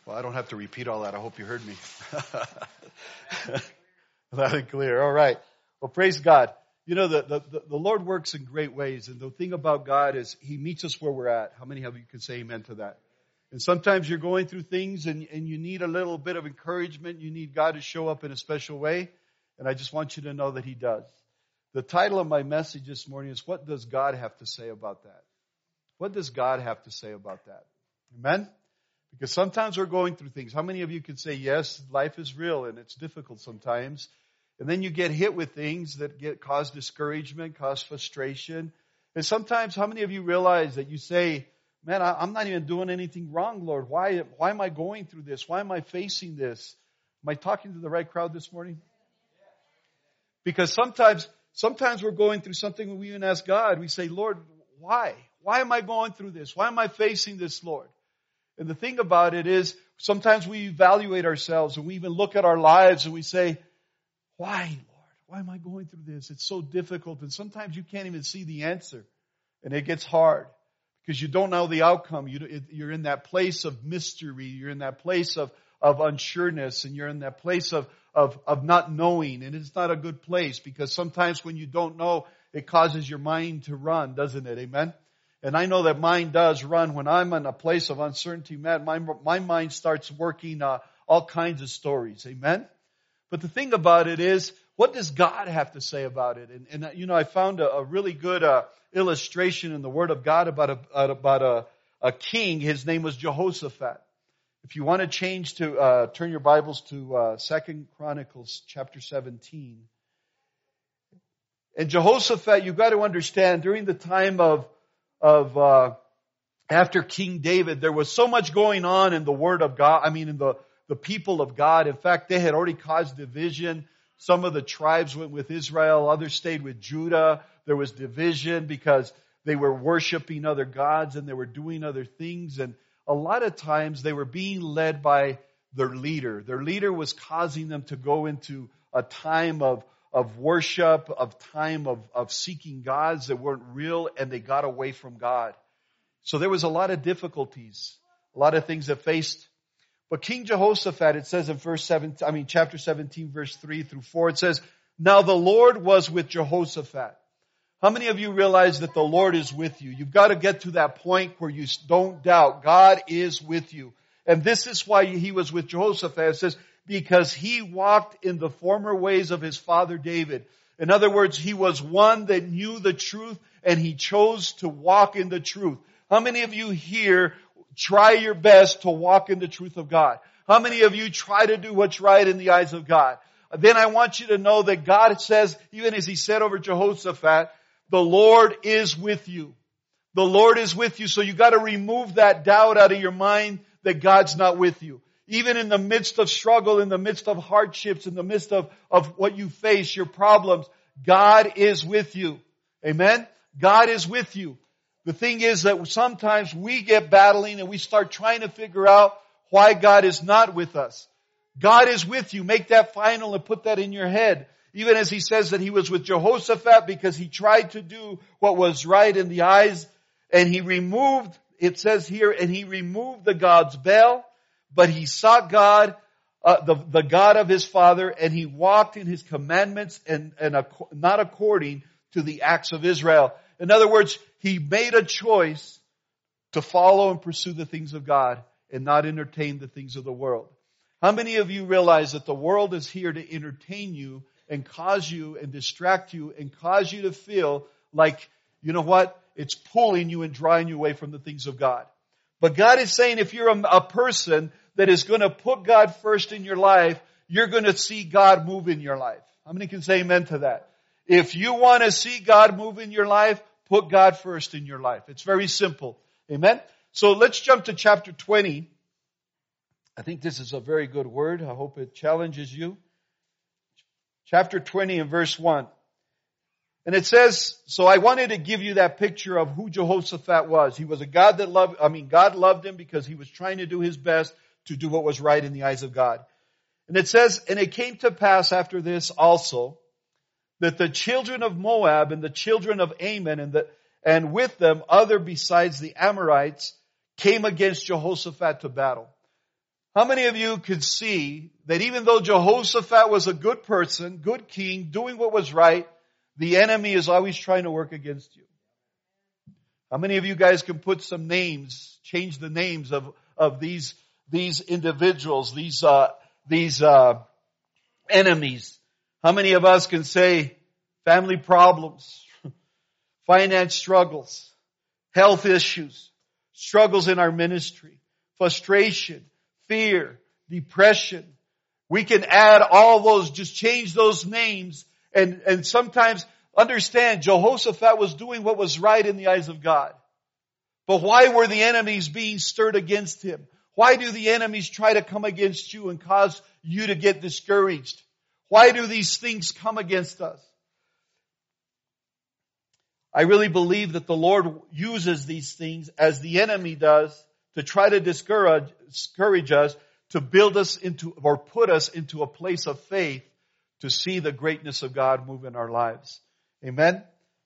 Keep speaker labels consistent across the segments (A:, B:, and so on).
A: Well, I don't have to repeat all that. I hope you heard me. Loud and clear. All right. Well, praise God. You know, the Lord works in great ways. And the thing about God is He meets us where we're at. How many of you can say amen to that? And sometimes you're going through things and you need a little bit of encouragement. You need God to show up in a special way. And I just want you to know that He does. The title of my message this morning is, what does God have to say about that? What does God have to say about that? Amen? Because sometimes we're going through things. How many of you can say, yes, life is real and it's difficult sometimes. And then you get hit with things that cause discouragement, cause frustration. And sometimes, how many of you realize that you say, man, I'm not even doing anything wrong, Lord. Why am I going through this? Why am I facing this? Am I talking to the right crowd this morning? Because sometimes we're going through something and we even ask God, we say, Lord, why? Why am I going through this? Why am I facing this, Lord? And the thing about it is, sometimes we evaluate ourselves and we even look at our lives and we say, why, Lord? Why am I going through this? It's so difficult. And sometimes you can't even see the answer. And it gets hard because you don't know the outcome. You're in that place of mystery. You're in that place of unsureness. And you're in that place of not knowing. And it's not a good place because sometimes when you don't know, it causes your mind to run, doesn't it? Amen? And I know that mine does run when I'm in a place of uncertainty. Man, my mind starts working all kinds of stories. Amen? But the thing about it is, what does God have to say about it? And you know, I found a really good illustration in the Word of God about a king. His name was Jehoshaphat. If you want to change to turn your Bibles to 2 Chronicles chapter 17. And Jehoshaphat, you've got to understand, during the time of after King David, there was so much going on in the Word of God. In the people of God. In fact, they had already caused division. Some of the tribes went with Israel. Others stayed with Judah. There was division because they were worshiping other gods and they were doing other things. And a lot of times they were being led by their leader. Their leader was causing them to go into a time of worship, of time of seeking gods that weren't real, and they got away from God. So there was a lot of difficulties, a lot of things that faced. But King Jehoshaphat, it says in chapter 17, verse 3 through 4, it says, now the Lord was with Jehoshaphat. How many of you realize that the Lord is with you? You've got to get to that point where you don't doubt. God is with you. And this is why he was with Jehoshaphat. It says, because he walked in the former ways of his father David. In other words, he was one that knew the truth and he chose to walk in the truth. How many of you here try your best to walk in the truth of God? How many of you try to do what's right in the eyes of God? Then I want you to know that God says, even as he said over Jehoshaphat, the Lord is with you. The Lord is with you. So you got to remove that doubt out of your mind that God's not with you. Even in the midst of struggle, in the midst of hardships, in the midst of what you face, your problems, God is with you. Amen? God is with you. The thing is that sometimes we get battling and we start trying to figure out why God is not with us. God is with you. Make that final and put that in your head. Even as he says that he was with Jehoshaphat because he tried to do what was right in the eyes, and he removed, it says here, and he removed the gods Baal, but he sought God, the God of his father, and he walked in his commandments and not according to the acts of Israel. In other words, he made a choice to follow and pursue the things of God and not entertain the things of the world. How many of you realize that the world is here to entertain you and cause you and distract you and cause you to feel like, you know what, it's pulling you and drawing you away from the things of God. But God is saying if you're a person that is going to put God first in your life, you're going to see God move in your life. How many can say amen to that? If you want to see God move in your life, put God first in your life. It's very simple. Amen? So let's jump to chapter 20. I think this is a very good word. I hope it challenges you. Chapter 20 and verse 1. And it says, so I wanted to give you that picture of who Jehoshaphat was. He was a God that God loved him because he was trying to do his best to do what was right in the eyes of God. And it says, and it came to pass after this also, that the children of Moab and the children of Ammon and with them other besides the Amorites came against Jehoshaphat to battle. How many of you could see that even though Jehoshaphat was a good person, good king, doing what was right, the enemy is always trying to work against you? How many of you guys can put some names, change the names of these individuals, these enemies? How many of us can say family problems, finance struggles, health issues, struggles in our ministry, frustration, fear, depression? We can add all those, just change those names, and sometimes understand Jehoshaphat was doing what was right in the eyes of God. But why were the enemies being stirred against him? Why do the enemies try to come against you and cause you to get discouraged? Why do these things come against us? I really believe that the Lord uses these things, as the enemy does, to try to discourage us, to build us into, or put us into a place of faith to see the greatness of God move in our lives. Amen?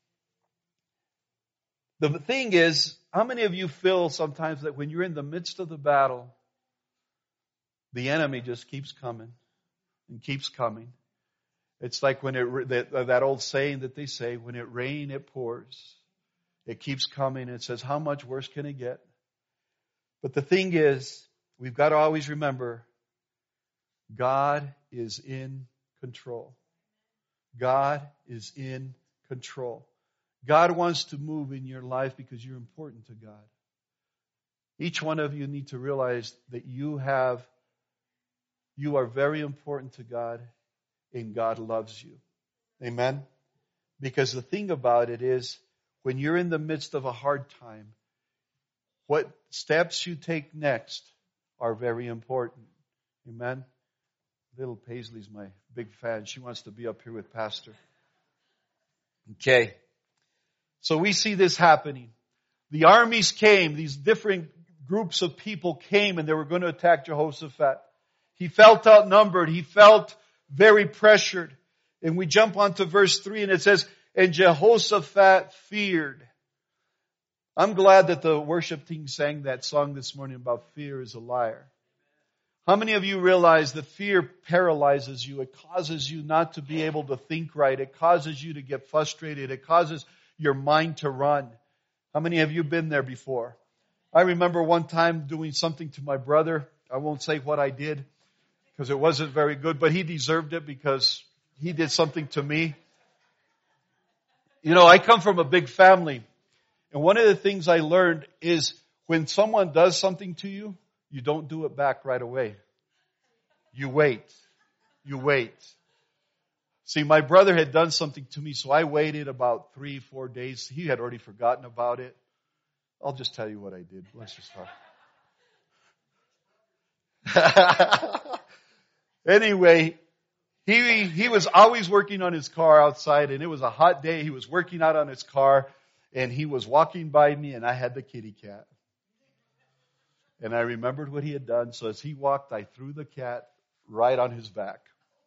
A: The thing is, how many of you feel sometimes that when you're in the midst of the battle, the enemy just keeps coming and keeps coming? It's like when that old saying that they say, when it rains, it pours. It keeps coming. It says, how much worse can it get? But the thing is, we've got to always remember, God is in control. God is in control. God wants to move in your life because you're important to God. Each one of you need to realize that you are very important to God, and God loves you. Amen? Because the thing about it is, when you're in the midst of a hard time, what steps you take next are very important. Amen? Little Paisley's my big fan. She wants to be up here with Pastor. Okay. So we see this happening. The armies came, these different groups of people came, and they were going to attack Jehoshaphat. He felt outnumbered. He felt very pressured. And we jump onto verse 3, and it says, and Jehoshaphat feared. I'm glad that the worship team sang that song this morning about fear is a liar. How many of you realize that fear paralyzes you? It causes you not to be able to think right. It causes you to get frustrated. It causes your mind to run. How many of you been there before? I remember one time doing something to my brother. I won't say what I did because it wasn't very good, but he deserved it because he did something to me. You know, I come from a big family, and one of the things I learned is when someone does something to you, you don't do it back right away. You wait. You wait. See, my brother had done something to me, so I waited about 3-4 days. He had already forgotten about it. I'll just tell you what I did. Let's just talk. Anyway, he was always working on his car outside, and it was a hot day. He was working out on his car, and he was walking by me, and I had the kitty cat. And I remembered what he had done, so as he walked, I threw the cat right on his back.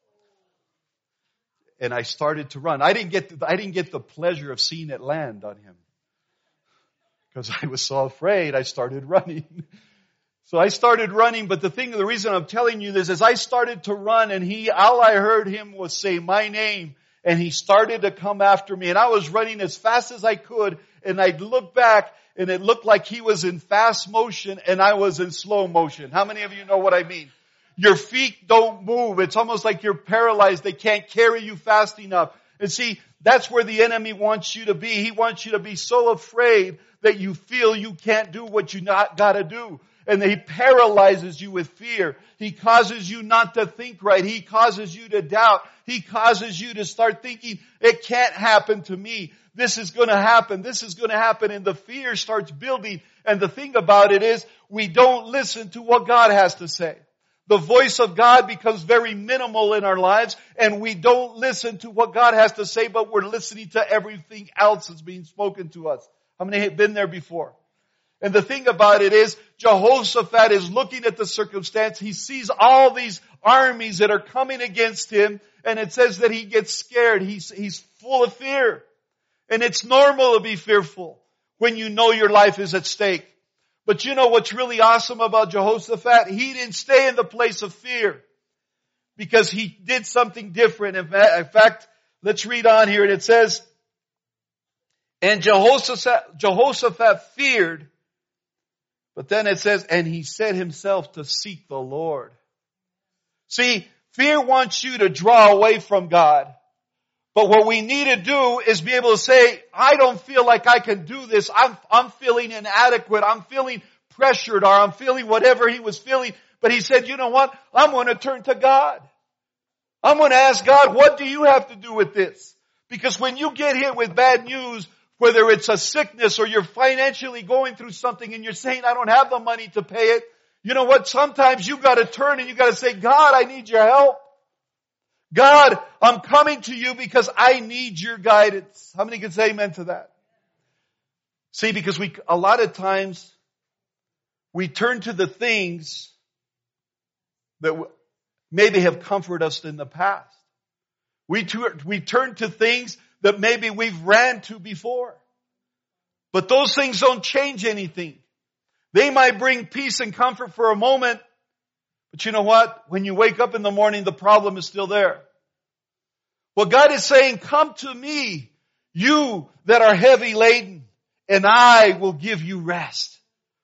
A: And I started to run. I didn't get the pleasure of seeing it land on him. Because I was so afraid, I started running. So I started running, but the reason I'm telling you this is I started to run, and all I heard him was say my name, and he started to come after me, and I was running as fast as I could, and I'd look back, and it looked like he was in fast motion, and I was in slow motion. How many of you know what I mean? Your feet don't move. It's almost like you're paralyzed. They can't carry you fast enough. And see, that's where the enemy wants you to be. He wants you to be so afraid that you feel you can't do what you gotta do. And he paralyzes you with fear. He causes you not to think right. He causes you to doubt. He causes you to start thinking, it can't happen to me. This is going to happen. This is going to happen. And the fear starts building. And the thing about it is, we don't listen to what God has to say. The voice of God becomes very minimal in our lives, and we don't listen to what God has to say, but we're listening to everything else that's being spoken to us. How many have been there before? And the thing about it is, Jehoshaphat is looking at the circumstance. He sees all these armies that are coming against him, and it says that he gets scared. He's full of fear. And it's normal to be fearful when you know your life is at stake. But you know what's really awesome about Jehoshaphat? He didn't stay in the place of fear because he did something different. In fact, let's read on here, and it says, and Jehoshaphat feared, but then it says, and he set himself to seek the Lord. See, fear wants you to draw away from God. But what we need to do is be able to say, I don't feel like I can do this. I'm feeling inadequate. I'm feeling pressured, or I'm feeling whatever he was feeling. But he said, you know what? I'm going to turn to God. I'm going to ask God, what do you have to do with this? Because when you get hit with bad news, whether it's a sickness or you're financially going through something and you're saying, I don't have the money to pay it. You know what? Sometimes you got to turn and you got to say, God, I need your help. God, I'm coming to you because I need your guidance. How many can say amen to that? See, because a lot of times we turn to the things that maybe have comforted us in the past. We turn to things that maybe we've ran to before. But those things don't change anything. They might bring peace and comfort for a moment, but you know what? When you wake up in the morning, the problem is still there. Well, God is saying, come to me, you that are heavy laden, and I will give you rest.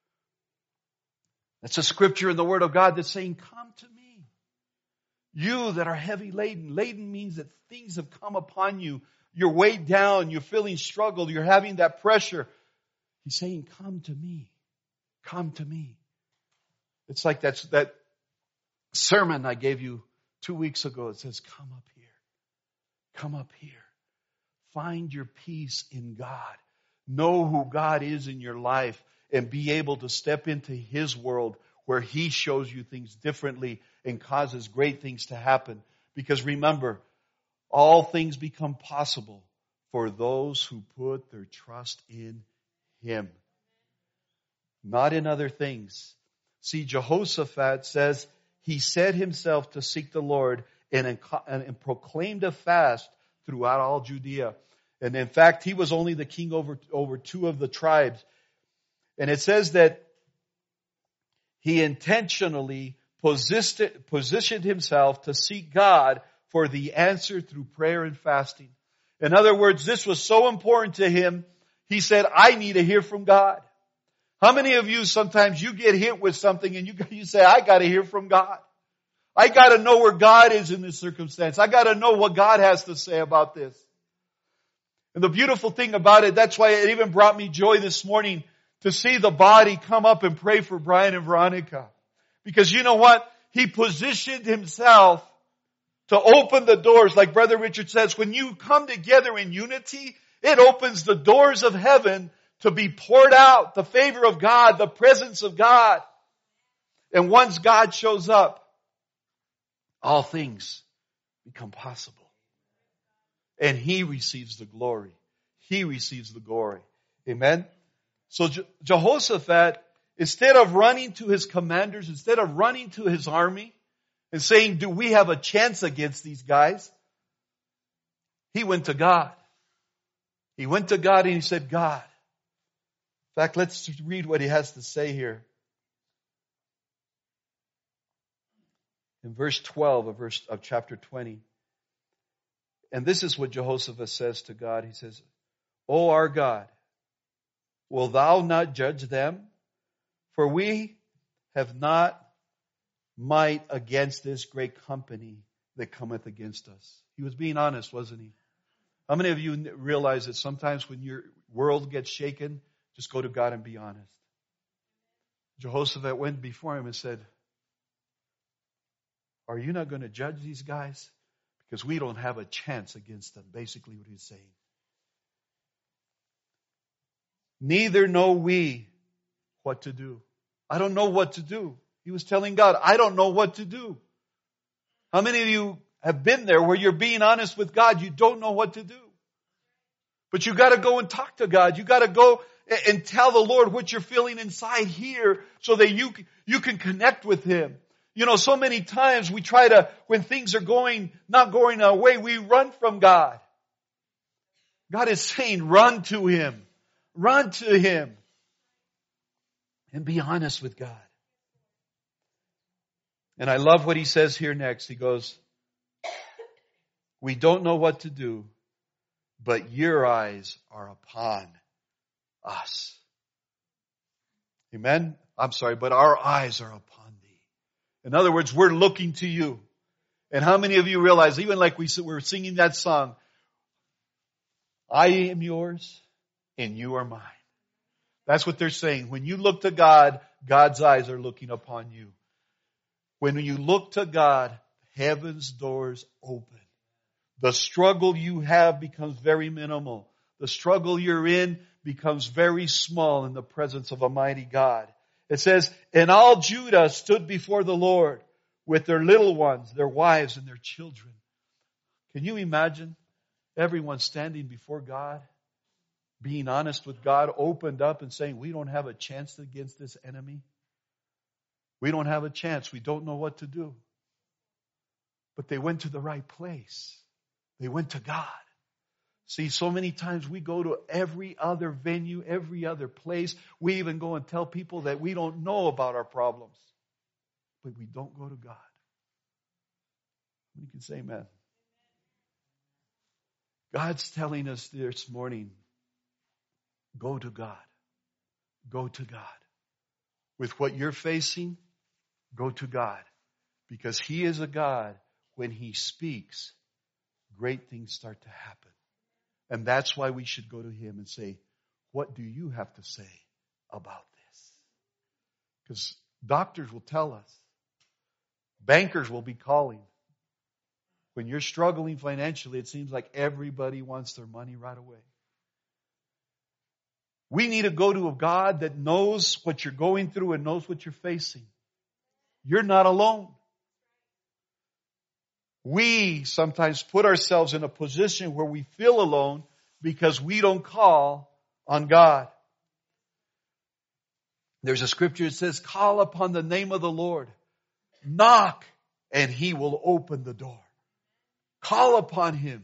A: That's a scripture in the Word of God that's saying, come to me. You that are heavy laden. Laden means that things have come upon you. You're weighed down. You're feeling struggle. You're having that pressure. He's saying, come to me. Come to me. It's like that sermon I gave you 2 weeks ago. It says, come up here. Come up here. Find your peace in God. Know who God is in your life and be able to step into His world where He shows you things differently and causes great things to happen. Because remember, all things become possible for those who put their trust in Him, not in other things. See, Jehoshaphat says he set himself to seek the Lord and proclaimed a fast throughout all Judea. And in fact, he was only the king over two of the tribes. And it says that he intentionally positioned himself to seek God for the answer through prayer and fasting. In other words, this was so important to him, he said, I need to hear from God. How many of you sometimes you get hit with something and you say, I got to hear from God. I got to know where God is in this circumstance. I got to know what God has to say about this. And the beautiful thing about it, that's why it even brought me joy this morning to see the body come up and pray for Brian and Veronica. Because you know what? He positioned himself to open the doors. Like Brother Richard says, when you come together in unity, it opens the doors of heaven to be poured out, the favor of God, the presence of God. And once God shows up, all things become possible. And He receives the glory. He receives the glory. Amen? So Jehoshaphat, instead of running to his commanders, instead of running to his army and saying, do we have a chance against these guys? He went to God. He went to God and he said, God. In fact, let's read what he has to say here. In verse 12 of chapter 20. And this is what Jehoshaphat says to God. He says, O our God, will thou not judge them? For we have not might against this great company that cometh against us. He was being honest, wasn't he? How many of you realize that sometimes when your world gets shaken, just go to God and be honest? Jehoshaphat went before him and said, are you not going to judge these guys? Because we don't have a chance against them. Basically what he's saying. Neither know we what to do. I don't know what to do. He was telling God, I don't know what to do. How many of you have been there where you're being honest with God? You don't know what to do. But you got to go and talk to God. You got to go and tell the Lord what you're feeling inside here so that you can connect with Him. You know, so many times we try to, when things are not going our way, we run from God. God is saying, run to Him. Run to Him. And be honest with God. And I love what he says here next. He goes, we don't know what to do, but your eyes are upon us. Amen? I'm sorry, but our eyes are upon thee. In other words, we're looking to you. And how many of you realize, even like we're singing that song, I am yours and you are mine. That's what they're saying. When you look to God, God's eyes are looking upon you. When you look to God, heaven's doors open. The struggle you have becomes very minimal. The struggle you're in becomes very small in the presence of a mighty God. It says, and all Judah stood before the Lord with their little ones, their wives, and their children. Can you imagine everyone standing before God, being honest with God, opened up and saying, we don't have a chance against this enemy. We don't have a chance. We don't know what to do. But they went to the right place. They went to God. See, so many times we go to every other venue, every other place. We even go and tell people that we don't know about our problems. But we don't go to God. You can say amen. God's telling us this morning, go to God. Go to God. With what you're facing, go to God. Because He is a God, when He speaks, great things start to happen. And that's why we should go to Him and say, what do you have to say about this? Because doctors will tell us. Bankers will be calling. When you're struggling financially, it seems like everybody wants their money right away. We need to go to a God that knows what you're going through and knows what you're facing. You're not alone. We sometimes put ourselves in a position where we feel alone because we don't call on God. There's a scripture that says, call upon the name of the Lord. Knock, and He will open the door. Call upon Him.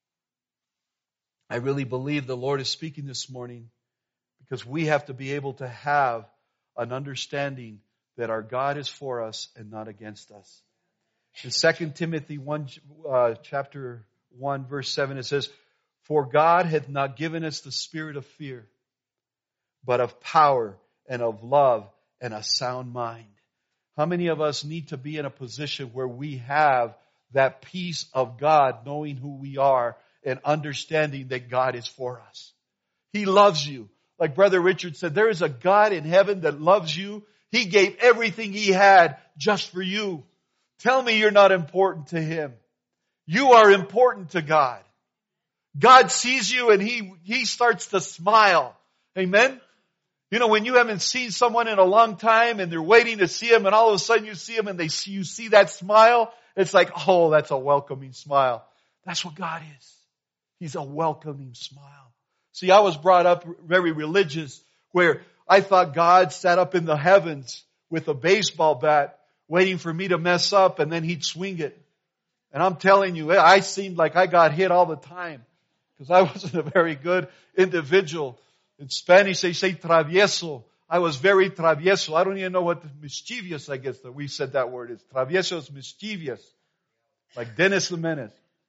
A: I really believe the Lord is speaking this morning because we have to be able to have an understanding that our God is for us and not against us. In 2 Timothy 1, chapter 1, verse 7, it says, for God hath not given us the spirit of fear, but of power and of love and a sound mind. How many of us need to be in a position where we have that peace of God, knowing who we are and understanding that God is for us? He loves you. Like Brother Richard said, there is a God in heaven that loves you. He gave everything He had just for you. Tell me you're not important to Him. You are important to God. God sees you and He starts to smile. Amen? You know, when you haven't seen someone in a long time and they're waiting to see Him and all of a sudden you see Him and you see that smile, it's like, oh, that's a welcoming smile. That's what God is. He's a welcoming smile. See, I was brought up very religious where I thought God sat up in the heavens with a baseball bat waiting for me to mess up and then He'd swing it. And I'm telling you, I seemed like I got hit all the time because I wasn't a very good individual. In Spanish, they say travieso. I was very travieso. I don't even know what mischievous, I guess, that we said that word is. Travieso is mischievous. Like Dennis the Menace.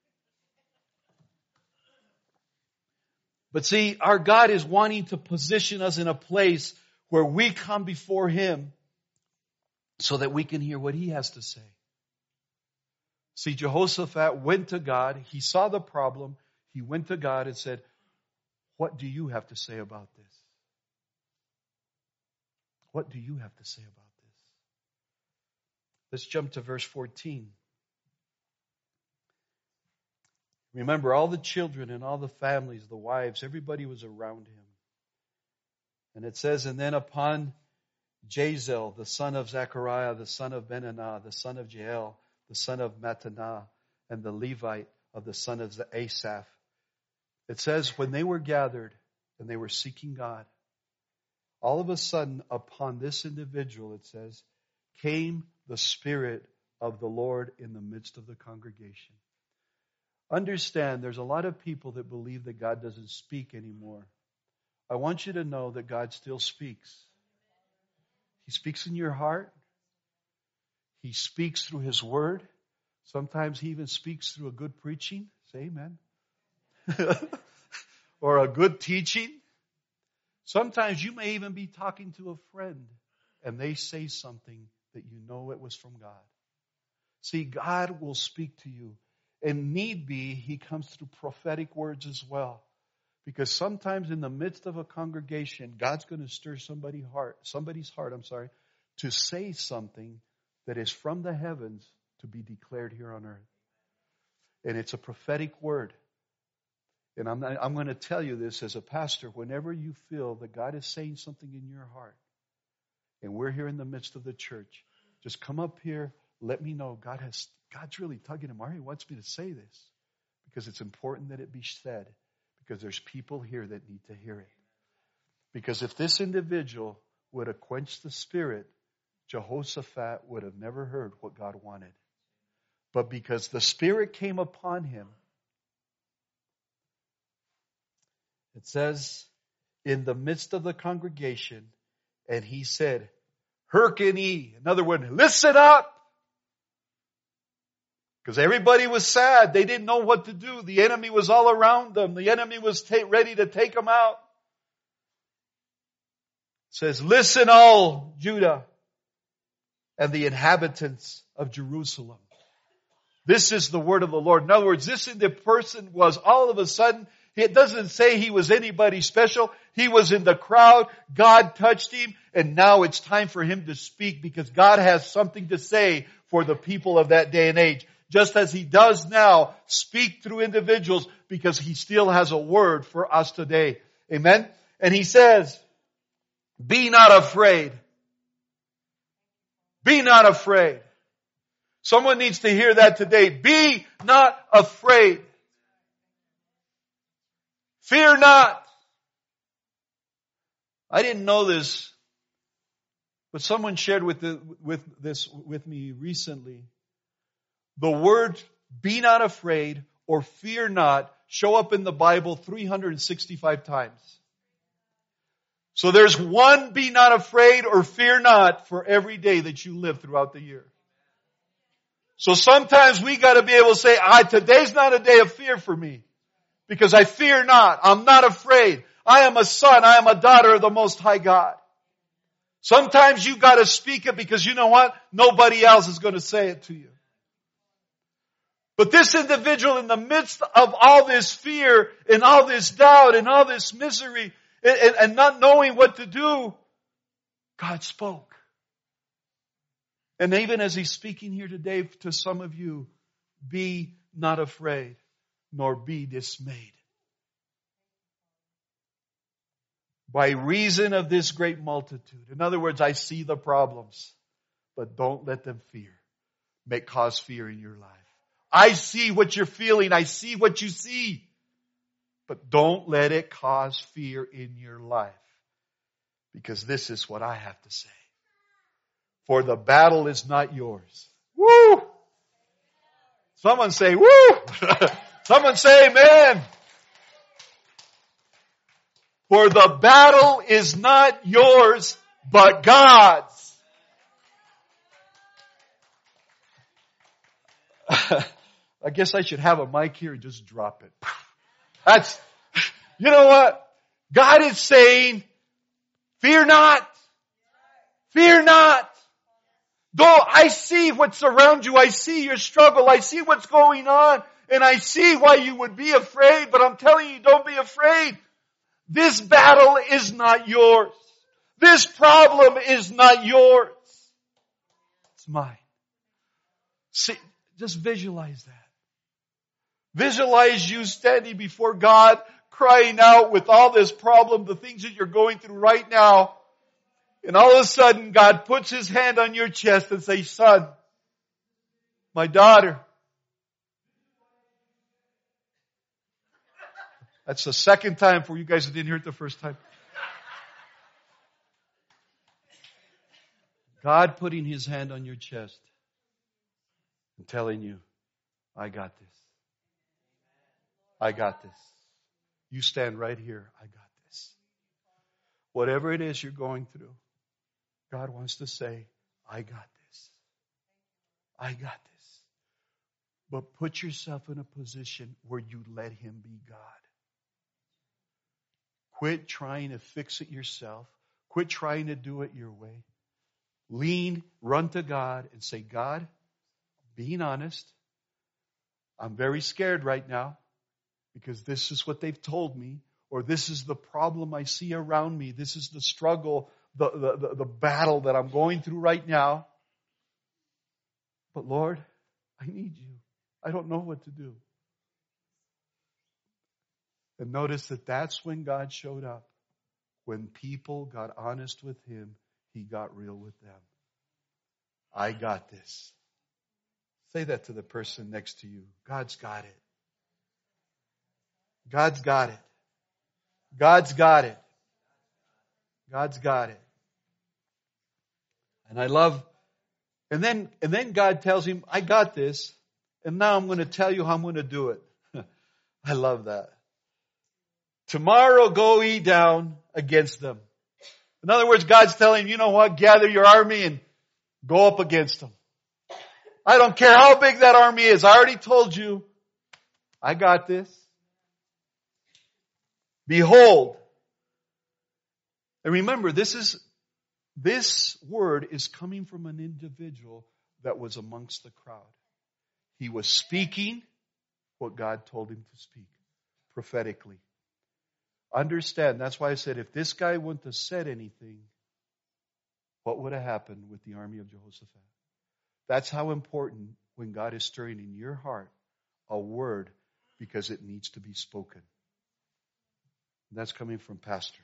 A: But see, our God is wanting to position us in a place where we come before Him so that we can hear what He has to say. See, Jehoshaphat went to God. He saw the problem. He went to God and said, what do you have to say about this? What do you have to say about this? Let's jump to verse 14. Remember, all the children and all the families, the wives, everybody was around him. And it says, and then upon Jazel, the son of Zechariah, the son of Benaiah, the son of Jael, the son of Mattaniah, and the Levite of the son of Asaph. It says, when they were gathered and they were seeking God, all of a sudden upon this individual, it says, came the Spirit of the Lord in the midst of the congregation. Understand, there's a lot of people that believe that God doesn't speak anymore. I want you to know that God still speaks. He speaks in your heart. He speaks through His Word. Sometimes He even speaks through a good preaching. Say amen. Or a good teaching. Sometimes you may even be talking to a friend and they say something that you know it was from God. See, God will speak to you. And need be, He comes through prophetic words as well. Because sometimes in the midst of a congregation, God's going to stir somebody's heart, to say something that is from the heavens to be declared here on earth. And it's a prophetic word. And I'm going to tell you this as a pastor, whenever you feel that God is saying something in your heart, and we're here in the midst of the church, just come up here, let me know God's really tugging him. He wants me to say this. Because it's important that it be said. Because there's people here that need to hear it. Because if this individual would have quenched the Spirit, Jehoshaphat would have never heard what God wanted. But because the Spirit came upon him, it says, in the midst of the congregation, and he said, hearken ye. In other words, listen up. Because everybody was sad. They didn't know what to do. The enemy was all around them. The enemy was ready to take them out. It says, listen all Judah and the inhabitants of Jerusalem. This is the word of the Lord. In other words, the person was all of a sudden, it doesn't say he was anybody special. He was in the crowd. God touched him. And now it's time for him to speak because God has something to say for the people of that day and age. Just as He does now, speak through individuals because He still has a word for us today. Amen? And He says, be not afraid. Be not afraid. Someone needs to hear that today. Be not afraid. Fear not. I didn't know this, but someone shared this with me recently. The word be not afraid or fear not show up in the Bible 365 times. So there's one be not afraid or fear not for every day that you live throughout the year. So sometimes we got to be able to say, today's not a day of fear for me because I fear not. I'm not afraid. I am a son. I am a daughter of the Most High God. Sometimes you got to speak it because you know what? Nobody else is going to say it to you. But this individual in the midst of all this fear and all this doubt and all this misery and not knowing what to do, God spoke. And even as He's speaking here today to some of you, be not afraid nor be dismayed. By reason of this great multitude. In other words, I see the problems, but don't let them cause fear in your life. I see what you're feeling. I see what you see. But don't let it cause fear in your life. Because this is what I have to say. For the battle is not yours. Woo! Someone say, woo! Someone say amen. For the battle is not yours, but God's. I guess I should have a mic here and just drop it. You know what? God is saying, fear not. Fear not. Though I see what's around you, I see your struggle, I see what's going on, and I see why you would be afraid, but I'm telling you, don't be afraid. This battle is not yours. This problem is not yours. It's mine. See, just visualize that. Visualize you standing before God, crying out with all this problem, the things that you're going through right now. And all of a sudden, God puts His hand on your chest and says, son, my daughter. That's the second time for you guys that didn't hear it the first time. God putting His hand on your chest and telling you, I got this. I got this. You stand right here. I got this. Whatever it is you're going through, God wants to say, I got this. I got this. But put yourself in a position where you let Him be God. Quit trying to fix it yourself. Quit trying to do it your way. Lean, run to God and say, God, being honest, I'm very scared right now because this is what they've told me, or this is the problem I see around me. This is the struggle, the battle that I'm going through right now. But Lord, I need you. I don't know what to do. And notice that that's when God showed up. When people got honest with Him, He got real with them. I got this. Say that to the person next to you. God's got it. God's got it. God's got it. God's got it. And I love, and then God tells him, I got this, and now I'm going to tell you how I'm going to do it. I love that. Tomorrow go ye down against them. In other words, God's telling him, you know what? Gather your army and go up against them. I don't care how big that army is. I already told you. I got this. Behold. And remember, this word is coming from an individual that was amongst the crowd. He was speaking what God told him to speak prophetically. Understand, that's why I said if this guy wouldn't have said anything, what would have happened with the army of Jehoshaphat? That's how important when God is stirring in your heart a word, because it needs to be spoken. And that's coming from Pastor.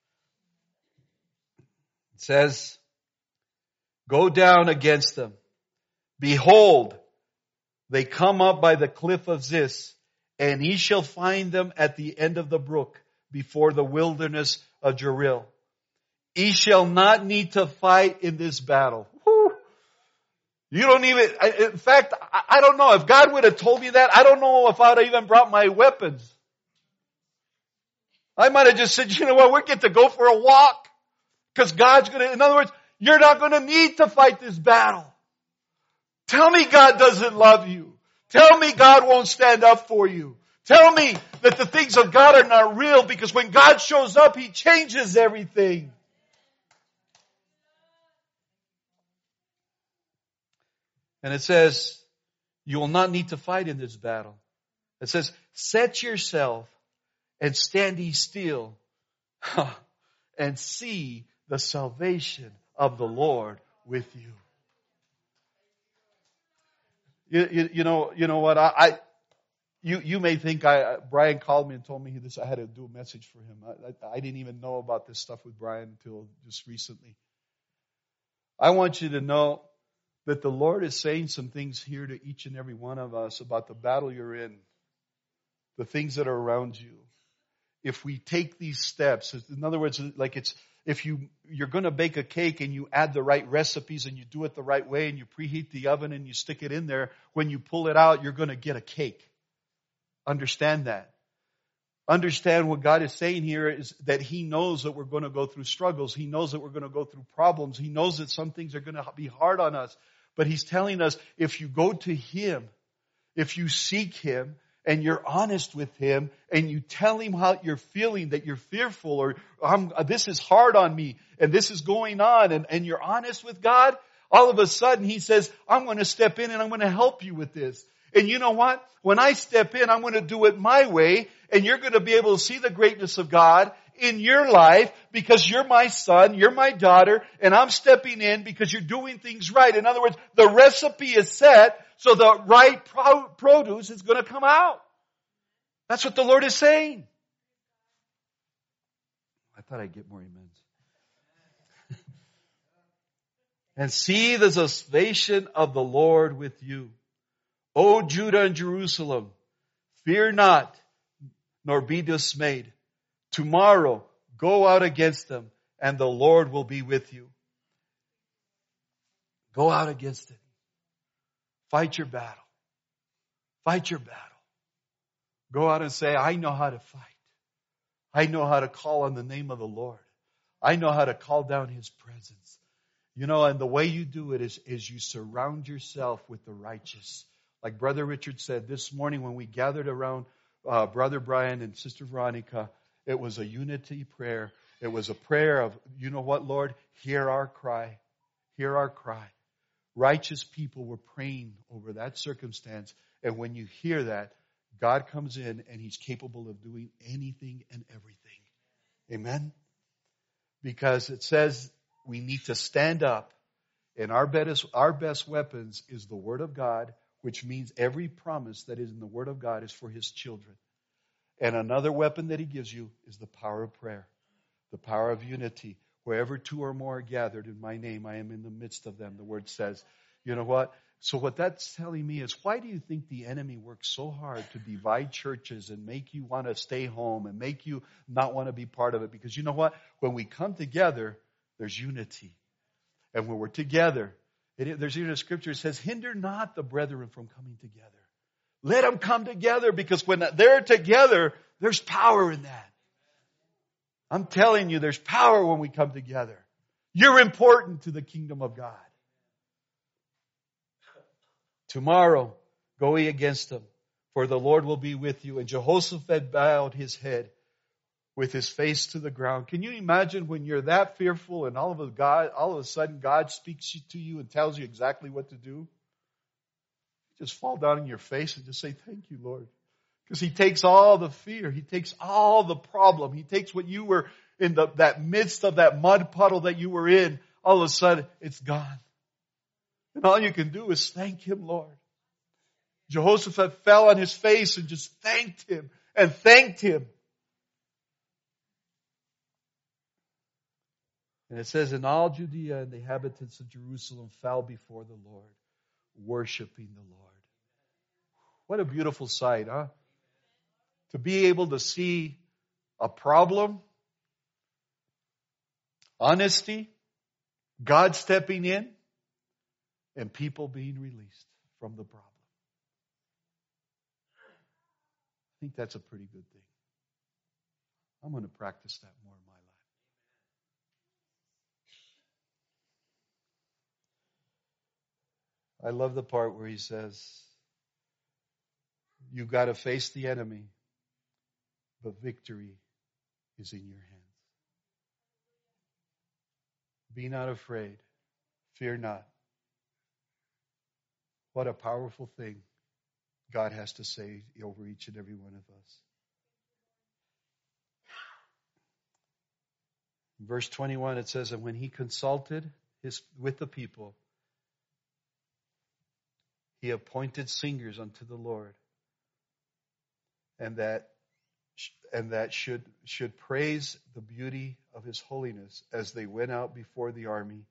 A: It says, go down against them. Behold, they come up by the cliff of Ziz, and ye shall find them at the end of the brook, before the wilderness of Jeril. Ye shall not need to fight in this battle. Whew. You don't even, in fact, I don't know. If God would have told me that, I don't know if I would have even brought my weapons. I might have just said, you know what, we get to go for a walk. Because God's going to, in other words, you're not going to need to fight this battle. Tell me God doesn't love you. Tell me God won't stand up for you. Tell me that the things of God are not real, because when God shows up, He changes everything. And it says, you will not need to fight in this battle. It says, set yourself and stand ye still and see the salvation of the Lord with you. You know what? You may think Brian called me and told me this. I had to do a message for him. I didn't even know about this stuff with Brian until just recently. I want you to know that the Lord is saying some things here to each and every one of us about the battle you're in, the things that are around you. If we take these steps, in other words, like if you're going to bake a cake and you add the right recipes and you do it the right way and you preheat the oven and you stick it in there, when you pull it out, you're going to get a cake. Understand that. Understand what God is saying here is that He knows that we're going to go through struggles. He knows that we're going to go through problems. He knows that some things are going to be hard on us. But He's telling us, if you go to Him, if you seek Him, and you're honest with Him, and you tell Him how you're feeling, that you're fearful, or this is hard on me, and this is going on, and you're honest with God, all of a sudden He says, I'm going to step in and I'm going to help you with this. And you know what? When I step in, I'm going to do it my way, and you're going to be able to see the greatness of God in your life because you're my son, you're my daughter, and I'm stepping in because you're doing things right. In other words, the recipe is set, so the right produce is going to come out. That's what the Lord is saying. I thought I'd get more amens. And see the salvation of the Lord with you. O Judah and Jerusalem, fear not, nor be dismayed. Tomorrow go out against them, and the Lord will be with you. Go out against it. Fight your battle. Fight your battle. Go out and say, I know how to fight. I know how to call on the name of the Lord. I know how to call down His presence. You know, and the way you do it is you surround yourself with the righteous. Like Brother Richard said this morning when we gathered around Brother Brian and Sister Veronica, it was a unity prayer. It was a prayer of, you know what, Lord? Hear our cry. Hear our cry. Righteous people were praying over that circumstance. And when you hear that, God comes in and He's capable of doing anything and everything. Amen? Because it says we need to stand up. And our best weapons is the Word of God, which means every promise that is in the Word of God is for His children. And another weapon that He gives you is the power of prayer, the power of unity. Wherever two or more are gathered in my name, I am in the midst of them, the Word says. You know what? So what that's telling me is, why do you think the enemy works so hard to divide churches and make you want to stay home and make you not want to be part of it? Because you know what? When we come together, there's unity. And when we're together, there's even a scripture that says, hinder not the brethren from coming together. Let them come together, because when they're together, there's power in that. I'm telling you, there's power when we come together. You're important to the kingdom of God. Tomorrow, go ye against them, for the Lord will be with you. And Jehoshaphat bowed his head with his face to the ground. Can you imagine when you're that fearful and all of a sudden God speaks to you and tells you exactly what to do? Just fall down on your face and just say, thank you, Lord. Because He takes all the fear. He takes all the problem. He takes what you were in that midst of that mud puddle that you were in. All of a sudden, it's gone. And all you can do is thank Him, Lord. Jehoshaphat fell on his face and just thanked Him and thanked Him. And it says, in all Judea and the inhabitants of Jerusalem fell before the Lord, worshiping the Lord. What a beautiful sight, huh? To be able to see a problem, honesty, God stepping in, and people being released from the problem. I think that's a pretty good thing. I'm going to practice that more in my life. I love the part where he says, you've got to face the enemy, but victory is in your hands. Be not afraid. Fear not. What a powerful thing God has to say over each and every one of us. In verse 21, it says, and when he consulted with the people, he appointed singers unto the Lord, and that should praise the beauty of His holiness as they went out before the army,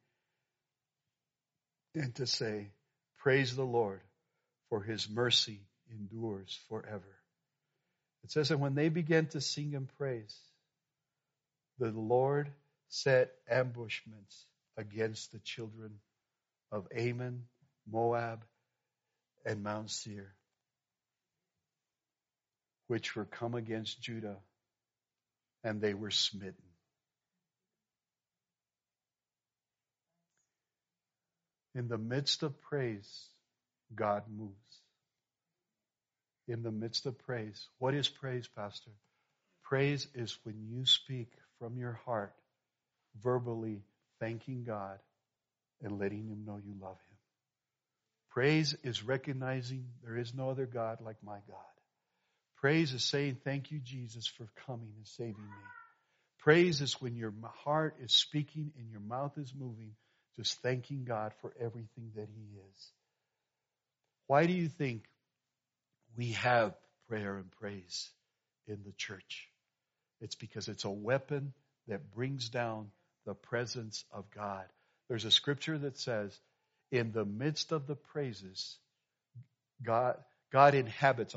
A: and to say, praise the Lord, for His mercy endures forever. It says that when they began to sing and praise, the Lord set ambushments against the children of Ammon, Moab, and Mount Seir, which were come against Judah, and they were smitten. In the midst of praise, God moves. In the midst of praise. What is praise, Pastor? Praise is when you speak from your heart, verbally thanking God and letting Him know you love Him. Praise is recognizing there is no other God like my God. Praise is saying, thank you, Jesus, for coming and saving me. Praise is when your heart is speaking and your mouth is moving, just thanking God for everything that He is. Why do you think we have prayer and praise in the church? It's because it's a weapon that brings down the presence of God. There's a scripture that says, in the midst of the praises, God inhabits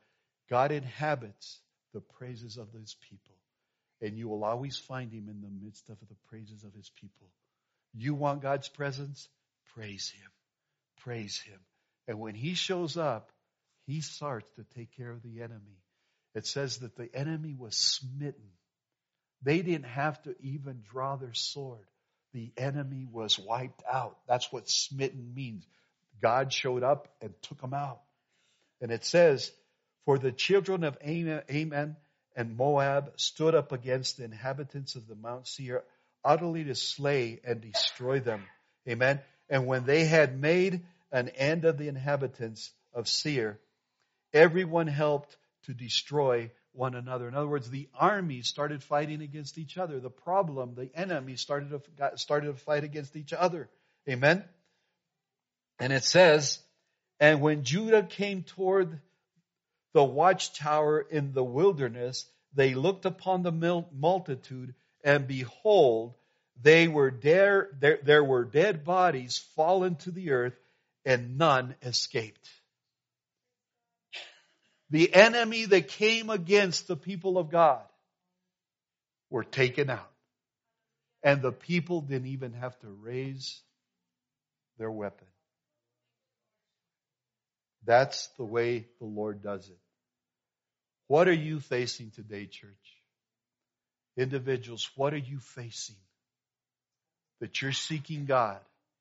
A: the praises of His people. And you will always find Him in the midst of the praises of His people. You want God's presence? Praise Him. Praise Him. And when He shows up, He starts to take care of the enemy. It says that the enemy was smitten. They didn't have to even draw their sword. the enemy was wiped out. That's what smitten means. God showed up and took them out. And it says, for the children of Ammon and Moab stood up against the inhabitants of the Mount Seir, utterly to slay and destroy them. Amen. And when they had made an end of the inhabitants of Seir, everyone helped to destroy one another. In other words, the armies started fighting against each other. The problem, the enemy started to fight against each other. Amen. And it says, and when Judah came toward the watchtower in the wilderness, they looked upon the multitude, and behold, there were dead bodies fallen to the earth, and none escaped. The enemy that came against the people of God were taken out. And the people didn't even have to raise their weapon. That's the way the Lord does it. What are you facing today, church? Individuals, what are you facing? That you're seeking God.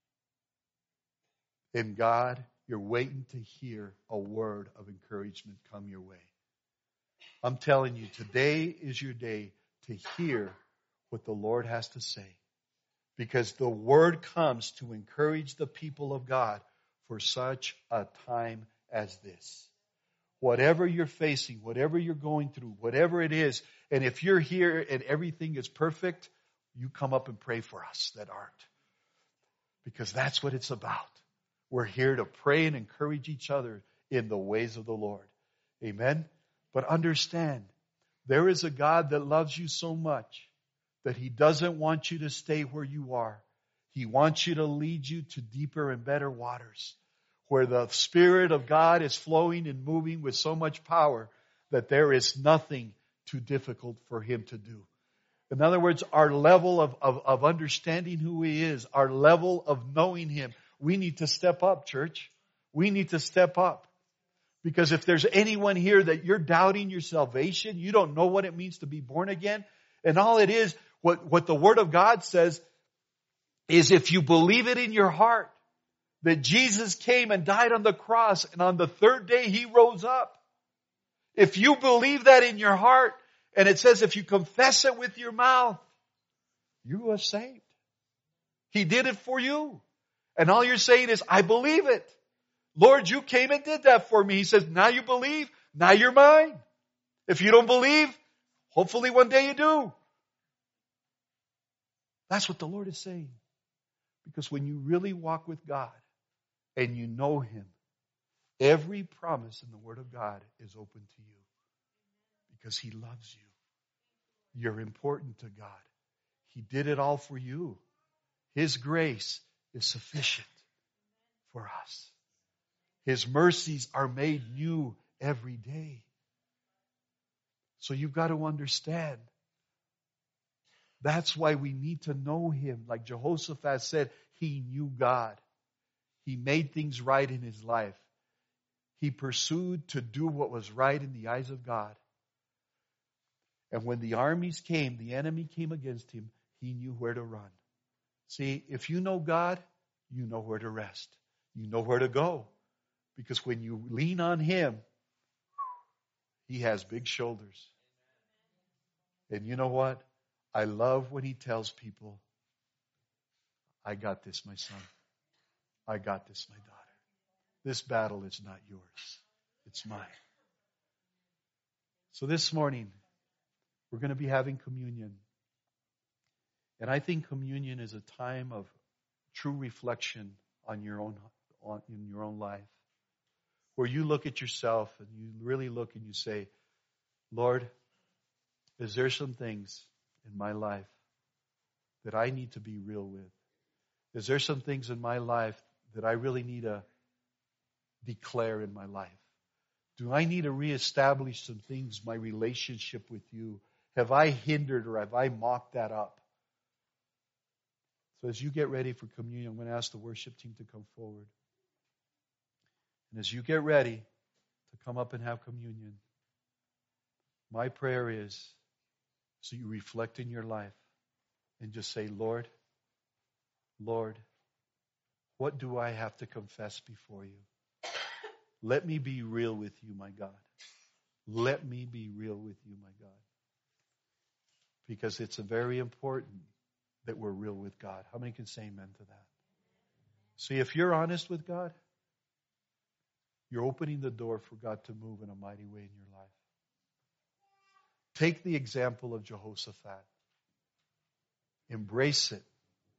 A: And God, you're waiting to hear a word of encouragement come your way. I'm telling you, today is your day to hear what the Lord has to say. Because the word comes to encourage the people of God for such a time as this. Whatever you're facing, whatever you're going through, whatever it is, and if you're here and everything is perfect, you come up and pray for us that aren't. Because that's what it's about. We're here to pray and encourage each other in the ways of the Lord. Amen? But understand, there is a God that loves you so much that He doesn't want you to stay where you are. He wants you to lead you to deeper and better waters, where the Spirit of God is flowing and moving with so much power that there is nothing too difficult for Him to do. In other words, our level of understanding who He is, our level of knowing Him, we need to step up, church. We need to step up. Because if there's anyone here that you're doubting your salvation, you don't know what it means to be born again, and all it is, what the Word of God says, is if you believe it in your heart, that Jesus came and died on the cross, and on the third day He rose up. If you believe that in your heart, and it says if you confess it with your mouth, you are saved. He did it for you. And all you're saying is, I believe it. Lord, you came and did that for me. He says, now you believe, now you're mine. If you don't believe, hopefully one day you do. That's what the Lord is saying. Because when you really walk with God and you know Him, every promise in the Word of God is open to you. Because He loves you. You're important to God. He did it all for you. His grace is sufficient for us. His mercies are made new every day. So you've got to understand. That's why we need to know Him. Like Jehoshaphat said, he knew God. He made things right in his life. He pursued to do what was right in the eyes of God. And when the armies came, the enemy came against him, he knew where to run. See, if you know God, you know where to rest. You know where to go. Because when you lean on Him, He has big shoulders. And you know what? I love when He tells people, I got this, my son. I got this, my daughter. This battle is not yours. It's mine. So this morning, we're going to be having communion. And I think communion is a time of true reflection on your own life. Where you look at yourself and you really look and you say, Lord, is there some things in my life that I need to be real with? Is there some things in my life that I really need to declare in my life? Do I need to reestablish some things, my relationship with you? Have I hindered or have I mocked that up? So as you get ready for communion, I'm going to ask the worship team to come forward. And as you get ready to come up and have communion, my prayer is so you reflect in your life and just say, Lord, Lord, what do I have to confess before you? Let me be real with you, my God. Let me be real with you, my God. Because it's very important that we're real with God. How many can say amen to that? See, if you're honest with God, you're opening the door for God to move in a mighty way in your life. Take the example of Jehoshaphat. Embrace it.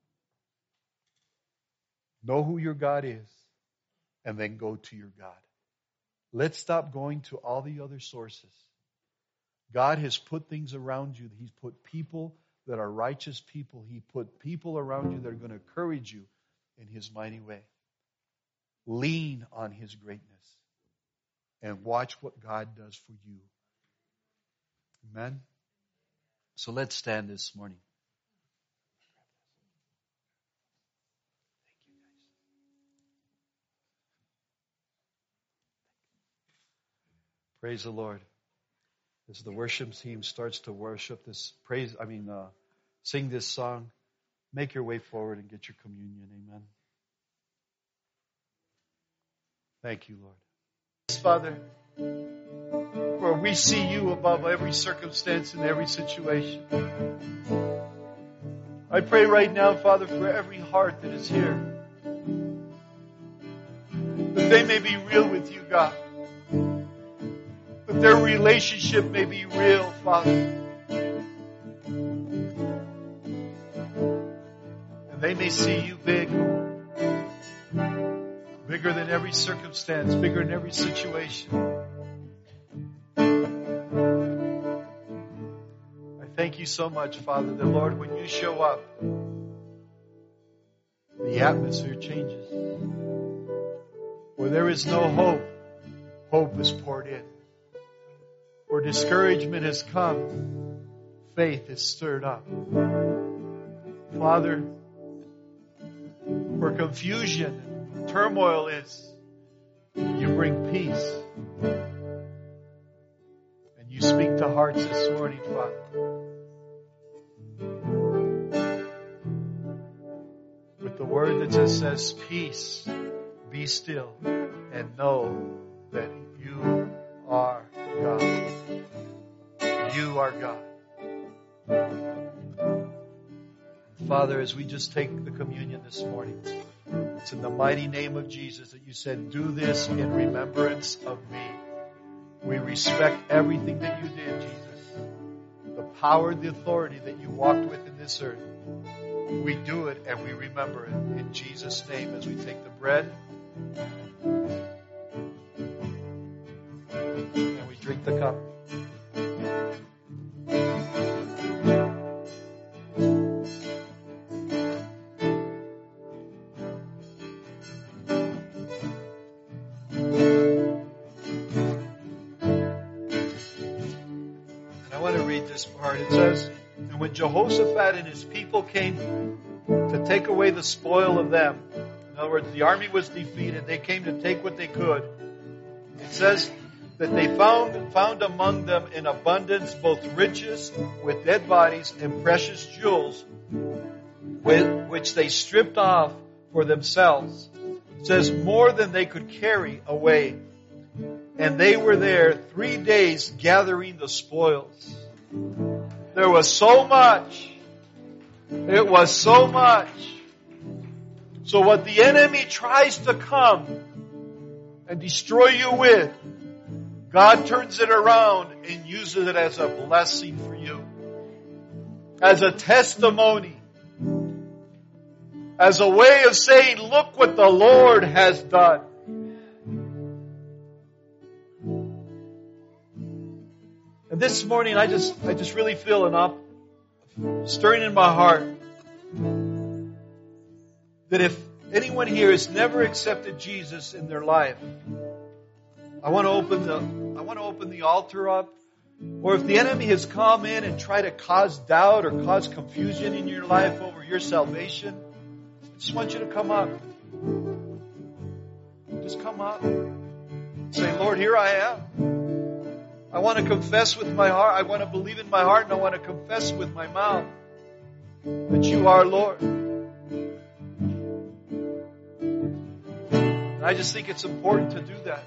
A: Know who your God is, and then go to your God. Let's stop going to all the other sources. God has put things around you. He's put people that are righteous people. He put people around you that are going to encourage you in His mighty way. Lean on His greatness and watch what God does for you. Amen? So let's stand this morning. Praise the Lord. As the worship team starts to worship this, sing this song, make your way forward and get your communion. Amen. Thank you, Lord. Father, for we see you above every circumstance and every situation. I pray right now, Father, for every heart that is here, that they may be real with you, God. That their relationship may be real, Father. And they may see you big. Bigger than every circumstance, bigger than every situation. I thank you so much, Father, that Lord, when you show up, the atmosphere changes. Where there is no hope, hope is poured in. Where discouragement has come, faith is stirred up. Father, where confusion and turmoil is, you bring peace. And you speak to hearts this morning, Father. With the word that just says, peace, be still, and know that you are God. You are God. Father, as we just take the communion this morning, it's in the mighty name of Jesus that you said, do this in remembrance of me. We respect everything that you did, Jesus. The power, the authority that you walked with in this earth. We do it and we remember it in Jesus' name as we take the bread and we drink the cup. It says, and when Jehoshaphat and his people came to take away the spoil of them, in other words, the army was defeated, they came to take what they could. It says that they found among them in abundance both riches with dead bodies and precious jewels, which they stripped off for themselves. It says more than they could carry away. And they were there 3 days gathering the spoils. There was so much. It was so much. So what the enemy tries to come and destroy you with, God turns it around and uses it as a blessing for you. As a testimony. As a way of saying, look what the Lord has done. And this morning, I just really feel stirring in my heart that if anyone here has never accepted Jesus in their life, I want to open the altar up. Or if the enemy has come in and tried to cause doubt or cause confusion in your life over your salvation, I just want you to come up. Just come up. Say, Lord, here I am. I want to confess with my heart. I want to believe in my heart, and I want to confess with my mouth that you are Lord. And I just think it's important to do that.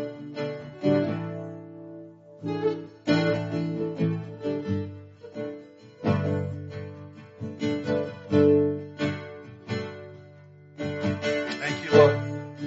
A: Thank you, Lord.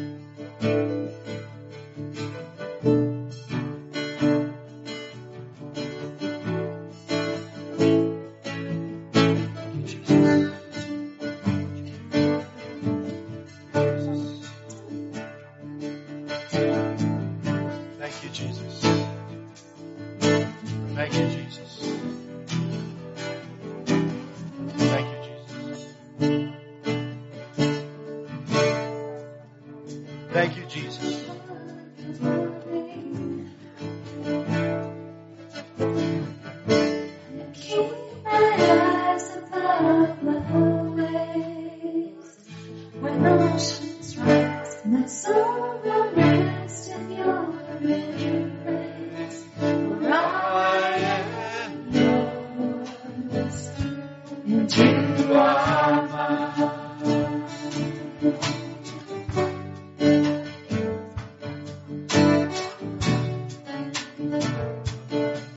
A: Thank you, Jesus. Thank you, Jesus. Thank you, Jesus. Thank you, Jesus.